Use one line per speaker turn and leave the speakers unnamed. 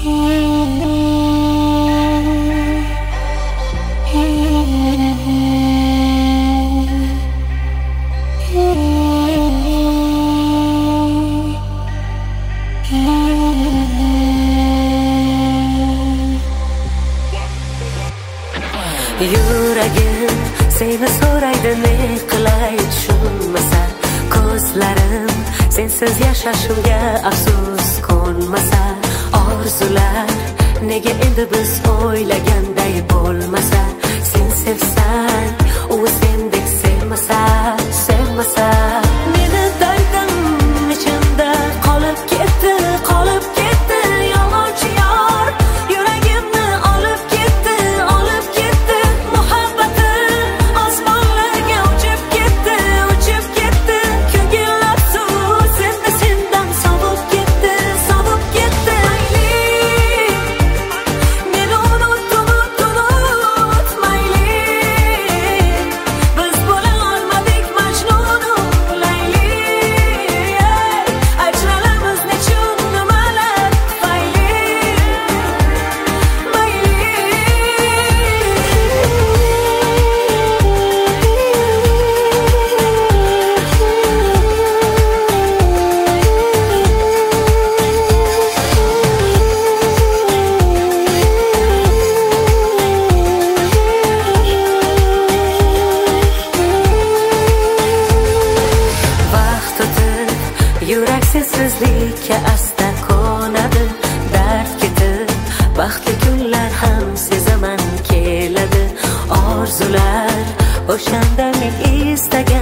Yuragim seni so'raydi, ne qilay tushunmasa, ko'zlarim sensiz yashashimga afsus qo'nmasa, orzular nega endi biz o'ylaganday bo'lmasa, sen sevsang u sendek sevmasa meni dardim ichimda qolib ketdi yolg'onchi yor, yuragimni olib ketdi muhabbatim osmonlarga uchib ketdi ko'ngil afsus endi sendan sovib ketdi mayli meni unut mayli biz bo'la olmadik Majnunu Layli, ajralamiz nechun nimalar tufayli mayli. Vaqt o'tib yurak sensizlikka asta ko'nadi, dard ketib baxtli kunlar ham sezaman keladi, orzular o'shanda men istagan